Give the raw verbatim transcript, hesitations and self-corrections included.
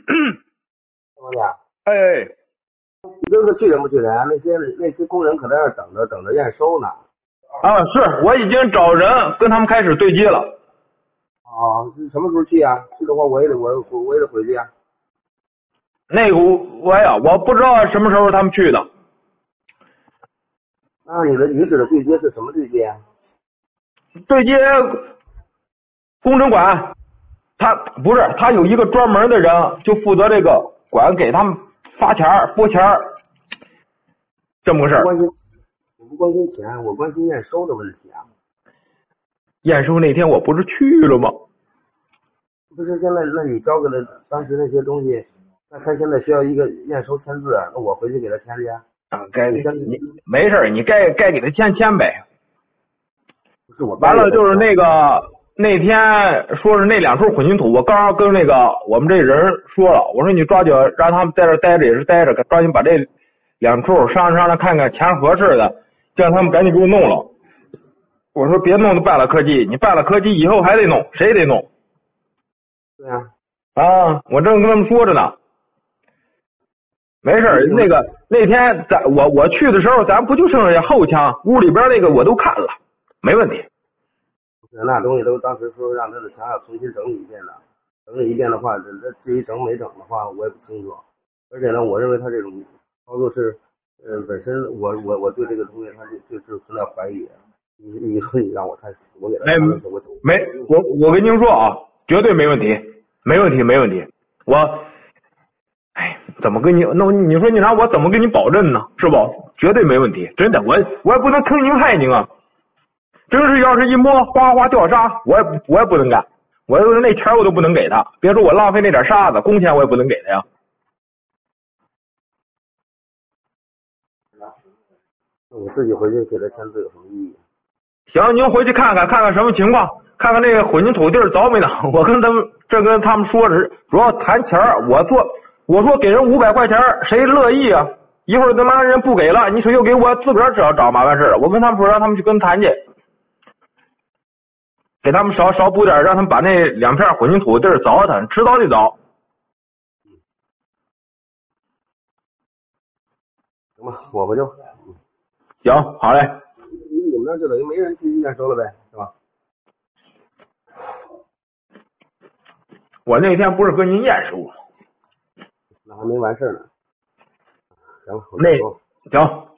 王姐， 哎， 你这个去人不去人？那些那些工人可在那等着等着验收呢。 啊，是我已经找人跟他们开始对接了。 哦，是什么时候去啊？去的话我也得我我我也得回去啊。 那个我我呀，我不知道什么时候他们去的。 那你的你指的对接是什么对接啊？ 对接工程管，他不是他有一个专门的人就负责这个管，给他们发钱拨钱这么个事儿。 我不关心，我不关心钱，我关心验收的问题啊。 验收那天我不是去了吗？ 不是现在，那你交给了当时那些东西，那他现在需要一个验收签字，那我回去给他签去啊。 啊，该你你没事，你该该给他签签呗。 不是我完了就是那个那天说是那两处混凝土，我刚刚跟那个我们这人说了，我说你抓紧让他们在这待着也是待着，抓紧把这两处商量商量看看钱合适的，叫他们赶紧给我弄了。我说别弄得败了科技，你败了科技以后还得弄，谁得弄？ 对啊。 啊，我正跟他们说着呢。没事，那个那天咱我我去的时候，咱不就剩下后墙，屋里边那个我都看了，没问题。 那东西都当时说让他的墙要重新整理一遍的，整理一遍的话，这这至于整没整的话，我也不清楚。而且呢，我认为他这种操作是，呃，本身我我我对这个东西他就就是存在怀疑。你你说你让我太死，我给他没看的时候，我没我我跟您说啊，绝对没问题，没问题没问题。我，哎，怎么跟你那你说你让我怎么跟你保证呢？是不？绝对没问题，真的，我我也不能坑您害您啊。真是要是一摸哗哗掉沙，我也我也不能干，我那钱我都不能给他，别说我浪费那点沙子，工钱我也不能给他呀。 我自己回去给他签字有什么意义？ 行，您回去看看看看什么情况，看看那个混凝土地着没呢？我跟他们这跟他们说是主要谈钱儿，我做我说给人五百块钱，谁乐意啊？一会儿他妈人不给了，你说又给我自个儿找找麻烦事儿。我跟他们说让他们去跟谈去，给他们少少补点，让他们把那两片混凝土地凿它，迟早得凿。 行吧，我不就行，好嘞。 你们那就等于没人去验收了呗，是吧？ 我那天不是跟您验收吗？ 那还没完事呢。行，我那说行。